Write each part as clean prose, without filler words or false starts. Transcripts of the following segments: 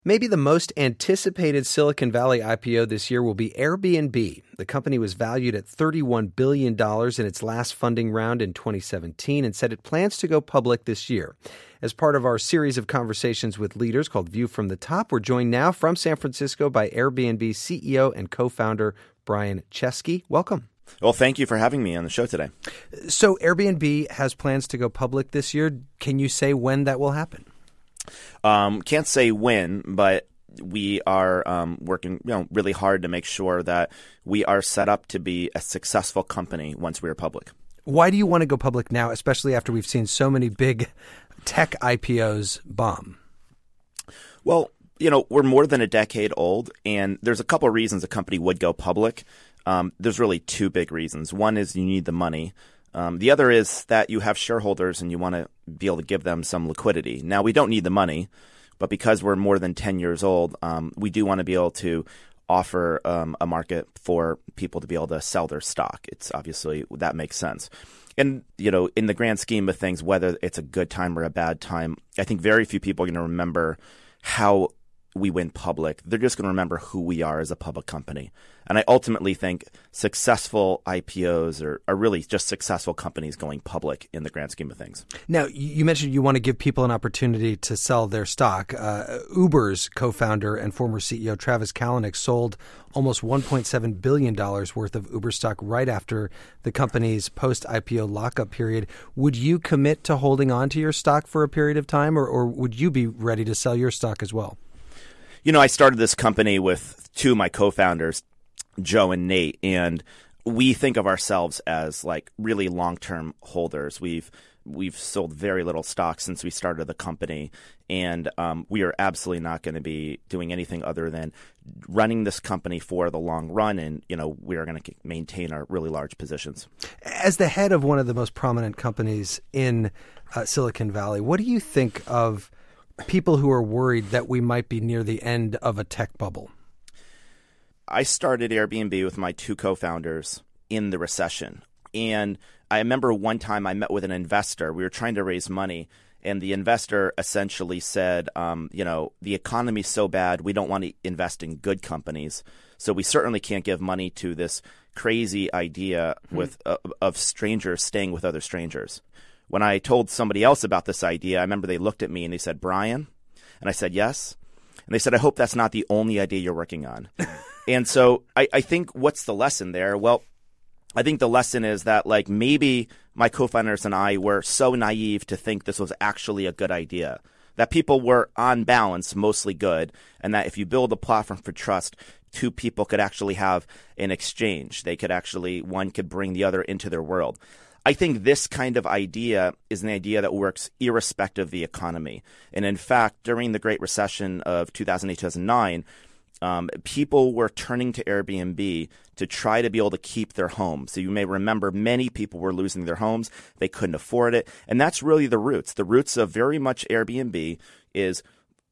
Maybe the most anticipated Silicon Valley IPO this year will be Airbnb. The company was valued at $31 billion in its last funding round in 2017 and said it plans to go public this year. As part of our series of conversations with leaders called View from the Top, we're joined now from San Francisco by Airbnb CEO and co-founder Brian Chesky. Welcome. Well, thank you for having me on the show today. So Airbnb has plans to go public this year. Can you say when that will happen? Can't say when, but we are working really hard to make sure that we are set up to be a successful company once we are public. Why do you want to go public now, especially after we've seen so many big tech IPOs bomb? Well, we're more than a decade old, and there's a couple of reasons a company would go public. There's really two big reasons. One is you need the money. The other is that you have shareholders and you want to be able to give them some liquidity. Now, we don't need the money, but because we're more than 10 years old, we do want to be able to offer a market for people to be able to sell their stock. It's obviously that makes sense. And, in the grand scheme of things, whether it's a good time or a bad time, I think very few people are going to remember how we went public. They're just going to remember who we are as a public company. And I ultimately think successful IPOs are really just successful companies going public in the grand scheme of things. Now, you mentioned you want to give people an opportunity to sell their stock. Uber's co-founder and former CEO Travis Kalanick sold almost $1.7 billion worth of Uber stock right after the company's post-IPO lockup period. Would you commit to holding on to your stock for a period of time, or would you be ready to sell your stock as well? I started this company with two of my co-founders, Joe and Nate, and we think of ourselves as like really long-term holders. We've sold very little stock since we started the company, and we are absolutely not going to be doing anything other than running this company for the long run, and we are going to maintain our really large positions. As the head of one of the most prominent companies in Silicon Valley, what do you think of people who are worried that we might be near the end of a tech bubble? I started Airbnb with my two co-founders in the recession. And I remember one time I met with an investor. We were trying to raise money, and the investor essentially said, the economy's so bad, we don't want to invest in good companies. So we certainly can't give money to this crazy idea of strangers staying with other strangers. When I told somebody else about this idea, I remember they looked at me and they said, "Brian?" And I said, "Yes." And they said, "I hope that's not the only idea you're working on." And so I think what's the lesson there? Well, I think the lesson is that maybe my co-founders and I were so naive to think this was actually a good idea, that people were on balance mostly good, and that if you build a platform for trust, two people could actually have an exchange. They could actually, one could bring the other into their world. I think this kind of idea is an idea that works irrespective of the economy. And in fact, during the Great Recession of 2008-2009, people were turning to Airbnb to try to be able to keep their homes. So you may remember many people were losing their homes. They couldn't afford it. And that's really the roots. The roots of very much Airbnb is,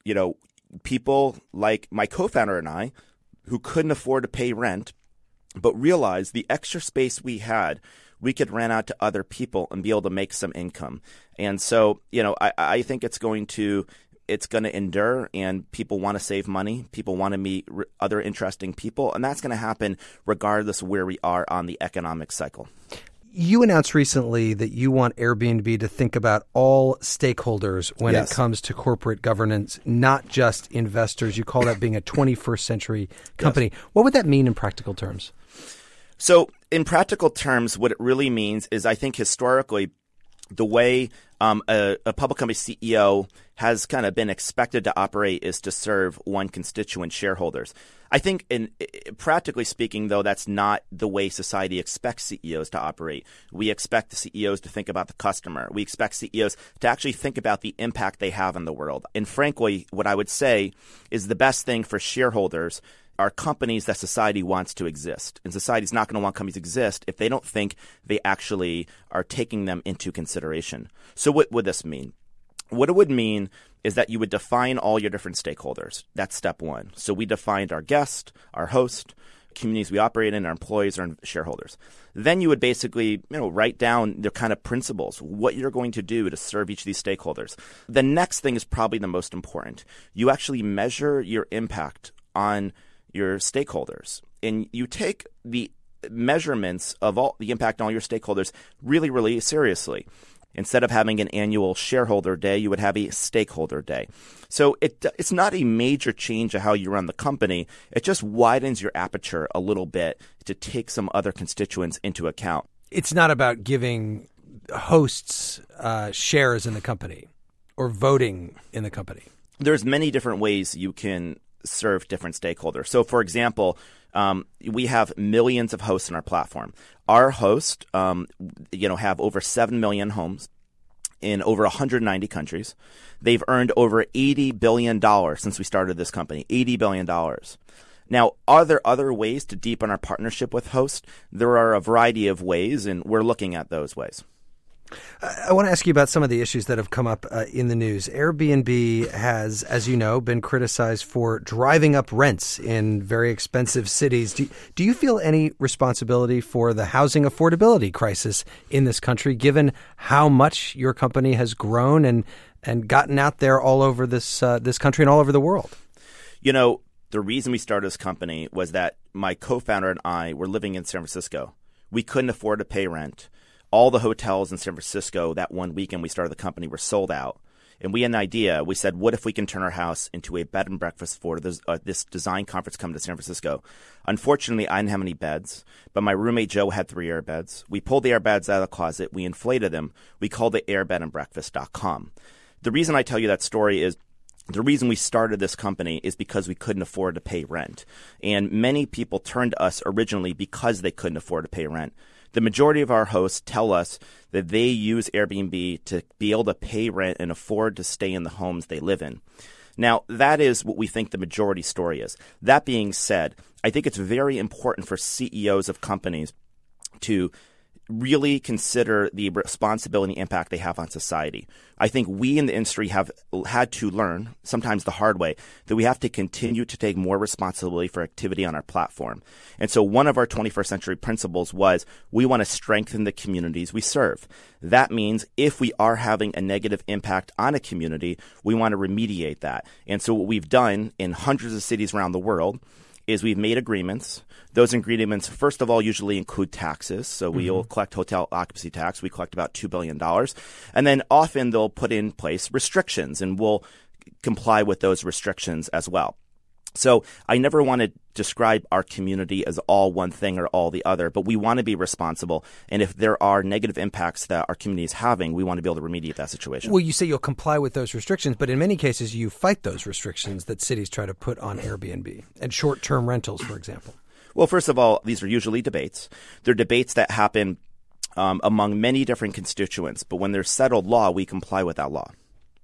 people like my co-founder and I who couldn't afford to pay rent, but realized the extra space we had, we could rent out to other people and be able to make some income. And so, I think it's going to endure, and people want to save money. People want to meet other interesting people, and that's going to happen regardless of where we are on the economic cycle. You announced recently that you want Airbnb to think about all stakeholders when Yes. it comes to corporate governance, not just investors. You call that being a 21st century company. Yes. What would that mean in practical terms? So in practical terms, what it really means is I think historically the way a public company CEO has kind of been expected to operate is to serve one constituent, shareholders. I think practically speaking, though, that's not the way society expects CEOs to operate. We expect the CEOs to think about the customer. We expect CEOs to actually think about the impact they have on the world. And frankly, what I would say is the best thing for shareholders are companies that society wants to exist. And society's not going to want companies to exist if they don't think they actually are taking them into consideration. So what would this mean? What it would mean is that you would define all your different stakeholders. That's step one. So we defined our guest, our host, communities we operate in, our employees, our shareholders. Then you would basically, write down the kind of principles, what you're going to do to serve each of these stakeholders. The next thing is probably the most important. You actually measure your impact on your stakeholders, and you take the measurements of all the impact on all your stakeholders really, really seriously. Instead of having an annual shareholder day, you would have a stakeholder day. So it's not a major change of how you run the company. It just widens your aperture a little bit to take some other constituents into account. It's not about giving hosts shares in the company or voting in the company. There's many different ways you can serve different stakeholders. So, for example, we have millions of hosts in our platform. Our hosts, have over 7 million homes in over 190 countries. They've earned over $80 billion since we started this company, $80 billion. Now, are there other ways to deepen our partnership with hosts? There are a variety of ways, and we're looking at those ways. I want to ask you about some of the issues that have come up in the news. Airbnb has, as you know, been criticized for driving up rents in very expensive cities. Do you feel any responsibility for the housing affordability crisis in this country, given how much your company has grown and gotten out there all over this country and all over the world? The reason we started this company was that my co-founder and I were living in San Francisco. We couldn't afford to pay rent. All the hotels in San Francisco that one weekend we started the company were sold out. And we had an idea. We said, what if we can turn our house into a bed and breakfast for this design conference coming to San Francisco? Unfortunately, I didn't have any beds, but my roommate Joe had 3 air beds. We pulled the air beds out of the closet. We inflated them. We called it airbedandbreakfast.com. The reason I tell you that story is the reason we started this company is because we couldn't afford to pay rent. And many people turned to us originally because they couldn't afford to pay rent. The majority of our hosts tell us that they use Airbnb to be able to pay rent and afford to stay in the homes they live in. Now, that is what we think the majority story is. That being said, I think it's very important for CEOs of companies to really consider the responsibility and impact they have on society. I think we in the industry have had to learn, sometimes the hard way, that we have to continue to take more responsibility for activity on our platform. And so one of our 21st century principles was we want to strengthen the communities we serve. That means if we are having a negative impact on a community, we want to remediate that. And so what we've done in hundreds of cities around the world is we've made agreements. Those agreements, first of all, usually include taxes. So we'll collect hotel occupancy tax. We collect about $2 billion. And then often they'll put in place restrictions, and we'll comply with those restrictions as well. So I never want to describe our community as all one thing or all the other, but we want to be responsible. And if there are negative impacts that our community is having, we want to be able to remediate that situation. Well, you say you'll comply with those restrictions, but in many cases you fight those restrictions that cities try to put on Airbnb and short-term rentals, for example. Well, first of all, these are usually debates. They're debates that happen among many different constituents, but when there's settled law, we comply with that law.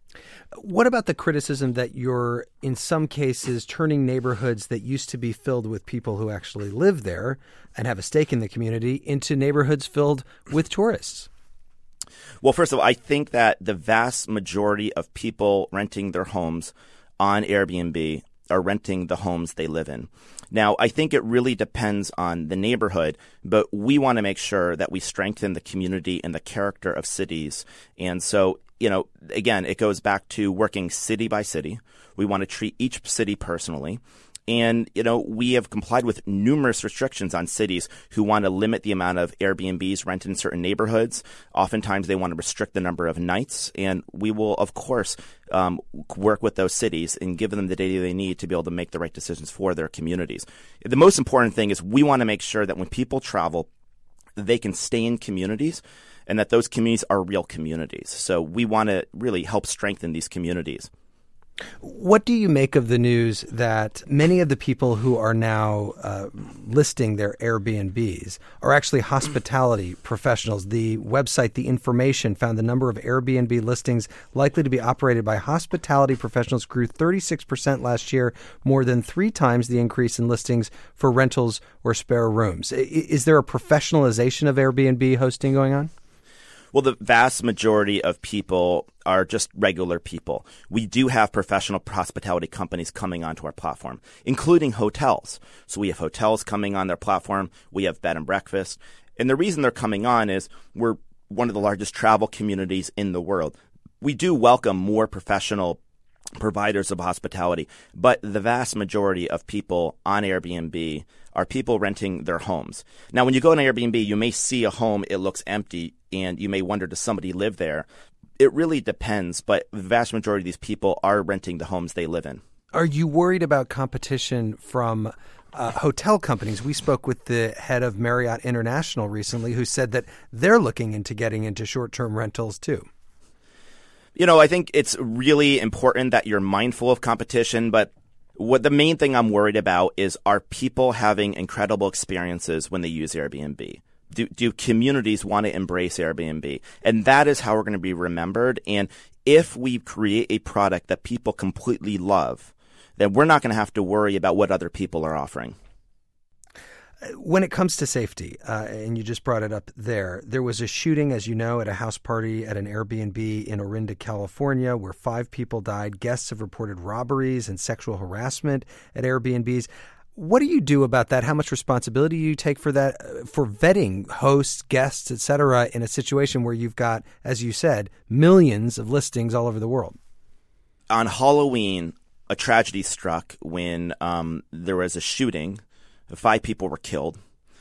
What about the criticism that you're, in some cases, turning neighborhoods that used to be filled with people who actually live there and have a stake in the community into neighborhoods filled with tourists? Well, first of all, I think that the vast majority of people renting their homes on Airbnb are renting the homes they live in. Now, I think it really depends on the neighborhood, but we want to make sure that we strengthen the community and the character of cities. And so, again, it goes back to working city by city. We want to treat each city personally. And, we have complied with numerous restrictions on cities who want to limit the amount of Airbnbs rented in certain neighborhoods. Oftentimes, they want to restrict the number of nights. And we will, of course, work with those cities and give them the data they need to be able to make the right decisions for their communities. The most important thing is we want to make sure that when people travel, they can stay in communities and that those communities are real communities. So we want to really help strengthen these communities. What do you make of the news that many of the people who are now listing their Airbnbs are actually hospitality professionals? The website, The Information, found the number of Airbnb listings likely to be operated by hospitality professionals grew 36% last year, more than 3 times the increase in listings for rentals or spare rooms. Is there a professionalization of Airbnb hosting going on? Well, the vast majority of people are just regular people. We do have professional hospitality companies coming onto our platform, including hotels. So we have hotels coming on their platform. We have bed and breakfast. And the reason they're coming on is we're one of the largest travel communities in the world. We do welcome more professional providers of hospitality, but the vast majority of people on Airbnb are people renting their homes. Now, when you go on Airbnb, you may see a home, it looks empty, and you may wonder, does somebody live there? It really depends, but the vast majority of these people are renting the homes they live in. Are you worried about competition from hotel companies? We spoke with the head of Marriott International recently who said that they're looking into getting into short-term rentals too. I think it's really important that you're mindful of competition, but what the main thing I'm worried about is, are people having incredible experiences when they use Airbnb? Do communities want to embrace Airbnb? And that is how we're going to be remembered. And if we create a product that people completely love, then we're not going to have to worry about what other people are offering. When it comes to safety, and you just brought it up there was a shooting, as you know, at a house party at an Airbnb in Orinda, California, where 5 people died. Guests have reported robberies and sexual harassment at Airbnbs. What do you do about that? How much responsibility do you take for that, for vetting hosts, guests, et cetera, in a situation where you've got, as you said, millions of listings all over the world? On Halloween, a tragedy struck when there was a shooting. 5 people were killed.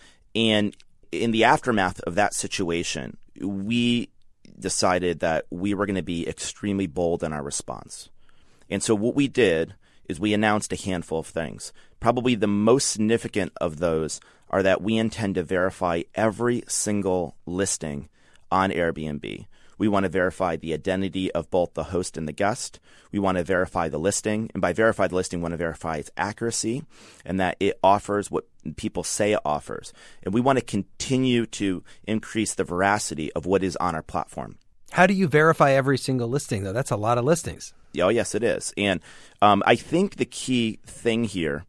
And in the aftermath of that situation, we decided that we were going to be extremely bold in our response. And so what we did is we announced a handful of things. Probably the most significant of those are that we intend to verify every single listing on Airbnb. We want to verify the identity of both the host and the guest. We want to verify the listing. And by verify the listing, we want to verify its accuracy and that it offers what people say it offers. And we want to continue to increase the veracity of what is on our platform. How do you verify every single listing, though? That's a lot of listings. Oh, yes, it is. And I think the key thing here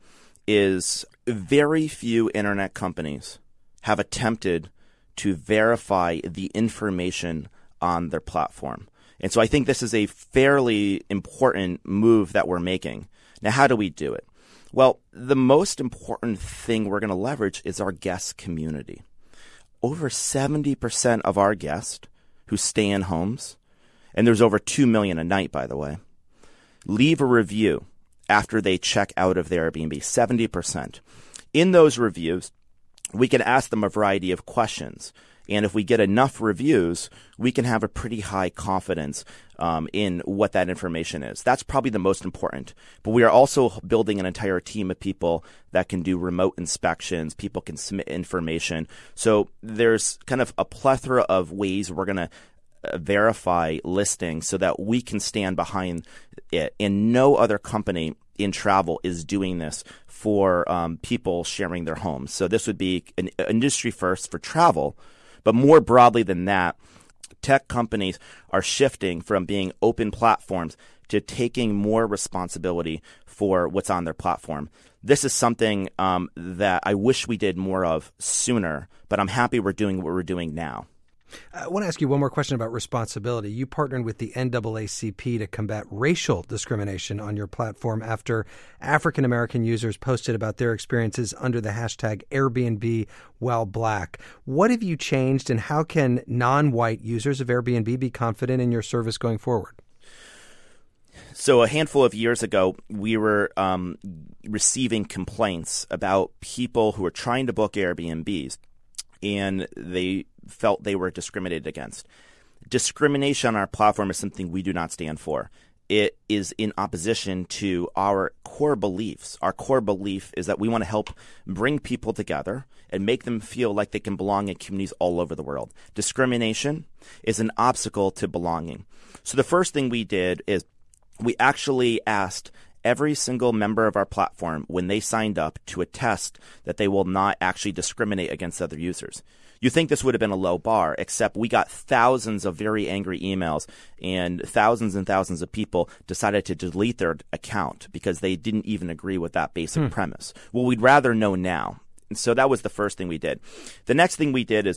is very few internet companies have attempted to verify the information on their platform. And so I think this is a fairly important move that we're making. Now, how do we do it? Well, the most important thing we're going to leverage is our guest community. Over 70% of our guests who stay in homes, and there's over 2 million a night, by the way, leave a review after they check out of their Airbnb, 70%. In those reviews, we can ask them a variety of questions. And if we get enough reviews, we can have a pretty high confidence in what that information is. That's probably the most important. But we are also building an entire team of people that can do remote inspections. People can submit information. So there's kind of a plethora of ways we're going to verify listings so that we can stand behind it. And no other company in travel is doing this for people sharing their homes. So this would be an industry first for travel. But more broadly than that, tech companies are shifting from being open platforms to taking more responsibility for what's on their platform. This is something that I wish we did more of sooner, but I'm happy we're doing what we're doing now. I want to ask you one more question about responsibility. You partnered with the NAACP to combat racial discrimination on your platform after African-American users posted about their experiences under the hashtag Airbnb while Black. What have you changed, and how can non-white users of Airbnb be confident in your service going forward? So a handful of years ago, we were receiving complaints about people who were trying to book Airbnbs, and they felt they were discriminated against. Discrimination on our platform is something we do not stand for. It is in opposition to our core beliefs. Our core belief is that we want to help bring people together and make them feel like they can belong in communities all over the world. Discrimination is an obstacle to belonging. So the first thing we did is we actually asked every single member of our platform, when they signed up, to attest that they will not actually discriminate against other users. You think this would have been a low bar, except we got thousands of very angry emails, and thousands of people decided to delete their account because they didn't even agree with that basic premise. Well, we'd rather know now. And so that was the first thing we did. The next thing we did is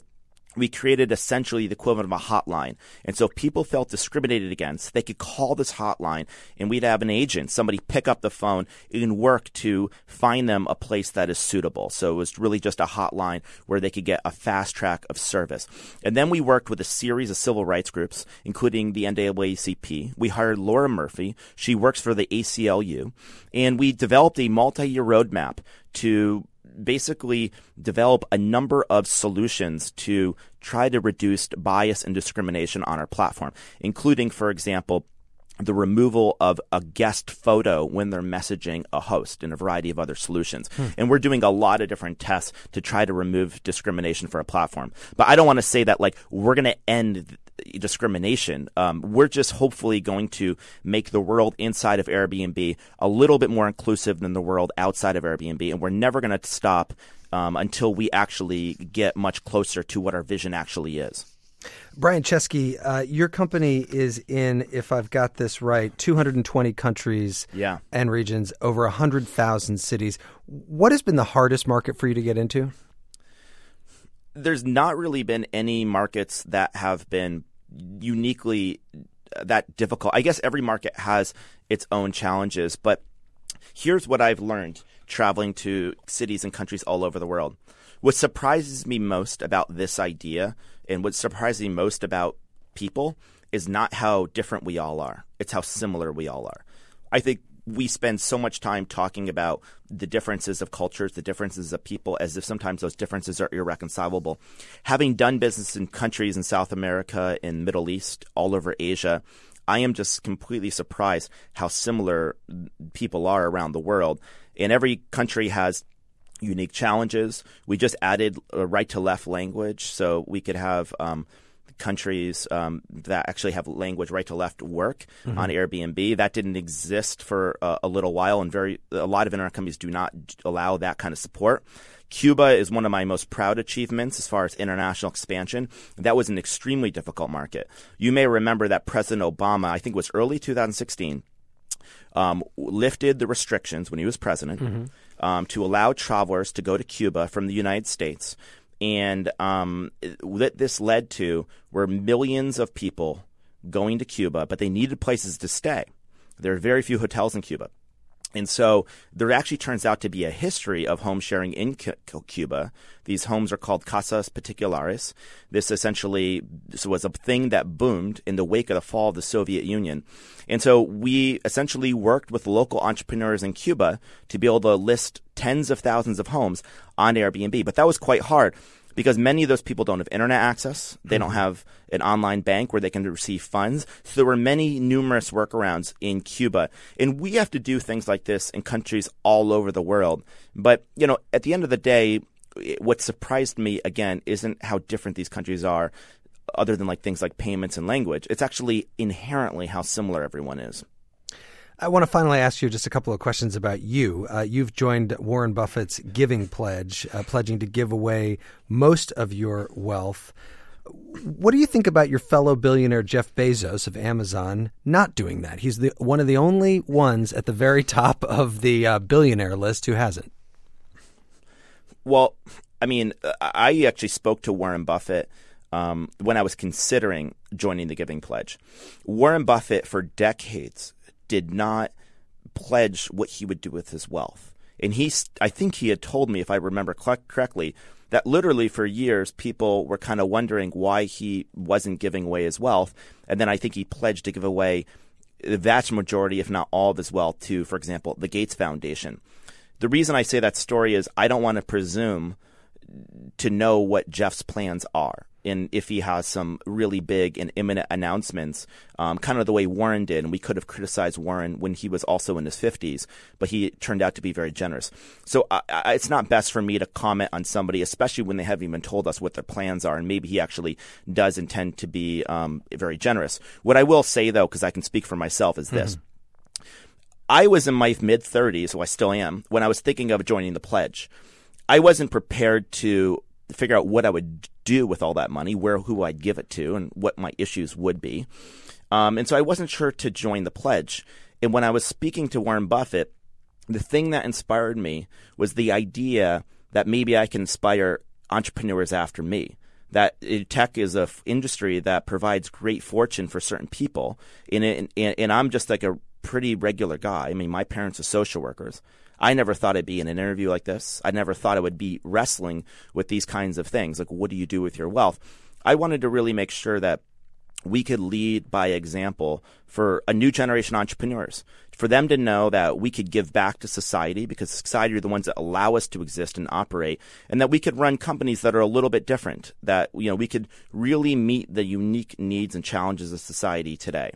we created essentially the equivalent of a hotline. And so if people felt discriminated against, they could call this hotline and we'd have an agent, somebody pick up the phone and work to find them a place that is suitable. So it was really just a hotline where they could get a fast track of service. And then we worked with a series of civil rights groups, including the NAACP. We hired Laura Murphy. She works for the ACLU. And we developed a multi-year roadmap to basically develop a number of solutions to try to reduce bias and discrimination on our platform, including, for example, the removal of a guest photo when they're messaging a host and a variety of other solutions. And we're doing a lot of different tests to try to remove discrimination for a platform. But I don't want to say that like we're going to end discrimination. We're just hopefully going to make the world inside of Airbnb a little bit more inclusive than the world outside of Airbnb. And we're never going to stop until we actually get much closer to what our vision actually is. Brian Chesky, your company is in, if I've got this right, 220 countries and regions, over 100,000 cities. What has been the hardest market for you to get into? There's not really been any markets that have been uniquely that difficult. I guess every market has its own challenges, but here's what I've learned traveling to cities and countries all over the world. What surprises me most about this idea and what surprises me most about people is not how different we all are. It's how similar we all are. I think we spend so much time talking about the differences of cultures, the differences of people, as if sometimes those differences are irreconcilable. Having done business in countries in South America, in Middle East, all over Asia, I am just completely surprised how similar people are around the world. And every country has unique challenges. We just added a right-to-left language, so we could have countries that actually have language right-to-left work on Airbnb. That didn't exist for a little while, and a lot of internet companies do not allow that kind of support. Cuba is one of my most proud achievements as far as international expansion. That was an extremely difficult market. You may remember that President Obama, I think it was early 2016, lifted the restrictions when he was president to allow travelers to go to Cuba from the United States. And what this led to were millions of people going to Cuba, but they needed places to stay. There are very few hotels in Cuba. And so there actually turns out to be a history of home sharing in Cuba. These homes are called casas particulares. This essentially was a thing that boomed in the wake of the fall of the Soviet Union. And so we essentially worked with local entrepreneurs in Cuba to be able to list tens of thousands of homes on Airbnb. But that was quite hard, because many of those people don't have internet access. They don't have an online bank where they can receive funds. So there were numerous workarounds in Cuba. And we have to do things like this in countries all over the world. But, at the end of the day, what surprised me, again, isn't how different these countries are, other than things like payments and language. It's actually inherently how similar everyone is. I want to finally ask you just a couple of questions about you. You've joined Warren Buffett's Giving Pledge, pledging to give away most of your wealth. What do you think about your fellow billionaire Jeff Bezos of Amazon not doing that? He's one of the only ones at the very top of the billionaire list who hasn't. Well, I mean, I actually spoke to Warren Buffett when I was considering joining the Giving Pledge. Warren Buffett, for decades, did not pledge what he would do with his wealth. And I think he had told me, if I remember correctly, that literally for years people were kind of wondering why he wasn't giving away his wealth. And then I think he pledged to give away the vast majority, if not all, of his wealth to, for example, the Gates Foundation. The reason I say that story is I don't want to presume to know what Jeff's plans are, and if he has some really big and imminent announcements, kind of the way Warren did. And we could have criticized Warren when he was also in his 50s, but he turned out to be very generous. So it's not best for me to comment on somebody, especially when they haven't even told us what their plans are, and maybe he actually does intend to be very generous. What I will say, though, because I can speak for myself, is this. I was in my mid-30s, so I still am, when I was thinking of joining the pledge. I wasn't prepared to figure out what I would do with all that money, who I'd give it to, and what my issues would be. And so I wasn't sure to join the pledge. And when I was speaking to Warren Buffett, the thing that inspired me was the idea that maybe I can inspire entrepreneurs after me. that tech is a industry that provides great fortune for certain people. And I'm just like a pretty regular guy. I mean, my parents are social workers. I never thought I'd be in an interview like this. I never thought I would be wrestling with these kinds of things. Like, what do you do with your wealth? I wanted to really make sure that we could lead by example for a new generation of entrepreneurs, for them to know that we could give back to society because society are the ones that allow us to exist and operate, and that we could run companies that are a little bit different, that we could really meet the unique needs and challenges of society today.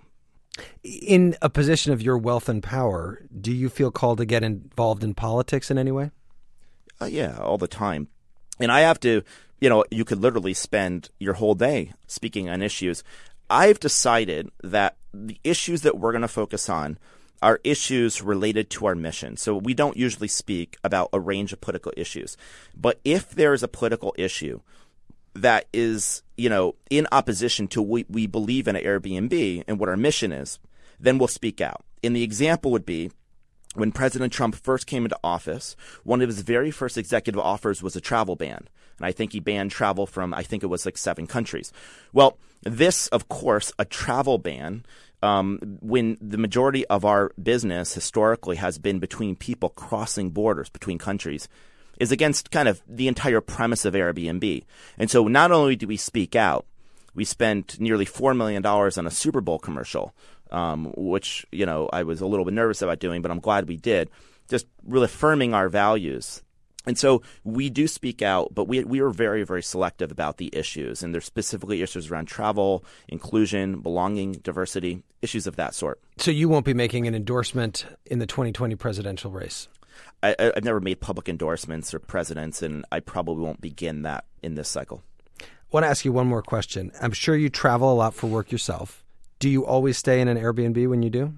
In a position of your wealth and power, do you feel called to get involved in politics in any way? Yeah, all the time. And I have to, you could literally spend your whole day speaking on issues. I've decided that the issues that we're going to focus on are issues related to our mission. So we don't usually speak about a range of political issues. But if there is a political issue that is, in opposition to what we believe in at Airbnb and what our mission is, then we'll speak out. And the example would be when President Trump first came into office, one of his very first executive offers was a travel ban. And I think he banned travel from, I think it was like 7 countries. Well, this, of course, a travel ban, when the majority of our business historically has been between people crossing borders between countries, is against kind of the entire premise of Airbnb. And so not only do we speak out, we spent nearly $4 million on a Super Bowl commercial, which, I was a little bit nervous about doing, but I'm glad we did, just really affirming our values. And so we do speak out, but we are very, very selective about the issues. And there's specifically issues around travel, inclusion, belonging, diversity, issues of that sort. So you won't be making an endorsement in the 2020 presidential race? I've never made public endorsements or presidents, and I probably won't begin that in this cycle. I want to ask you one more question. I'm sure you travel a lot for work yourself. Do you always stay in an Airbnb when you do?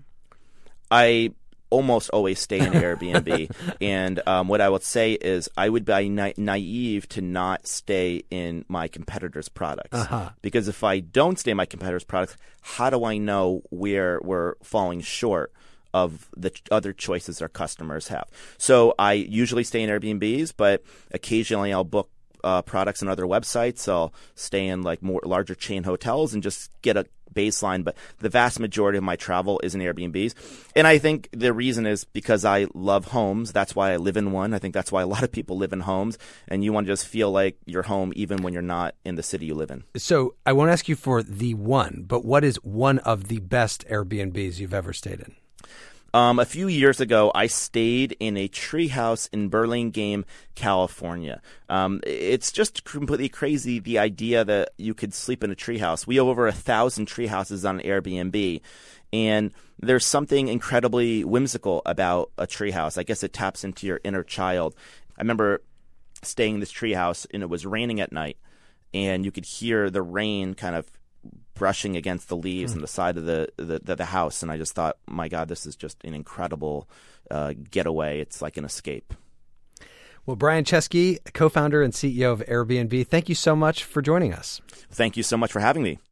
I almost always stay in Airbnb. And what I would say is I would be naive to not stay in my competitors' products. Because if I don't stay in my competitors' products, how do I know where we're falling short of the other choices our customers have? So I usually stay in Airbnbs, but occasionally I'll book products on other websites. I'll stay in like more larger chain hotels and just get a baseline. But the vast majority of my travel is in Airbnbs. And I think the reason is because I love homes. That's why I live in one. I think that's why a lot of people live in homes. And you want to just feel like you're home even when you're not in the city you live in. So I won't ask you for the one, but what is one of the best Airbnbs you've ever stayed in? A few years ago, I stayed in a treehouse in Burlingame, California. It's just completely crazy, the idea that you could sleep in a treehouse. We have over 1,000 treehouses on Airbnb, and there's something incredibly whimsical about a treehouse. I guess it taps into your inner child. I remember staying in this treehouse, and it was raining at night, and you could hear the rain kind of brushing against the leaves on the side of the house. And I just thought, my God, this is just an incredible getaway. It's like an escape. Well, Brian Chesky, co-founder and CEO of Airbnb, thank you so much for joining us. Thank you so much for having me.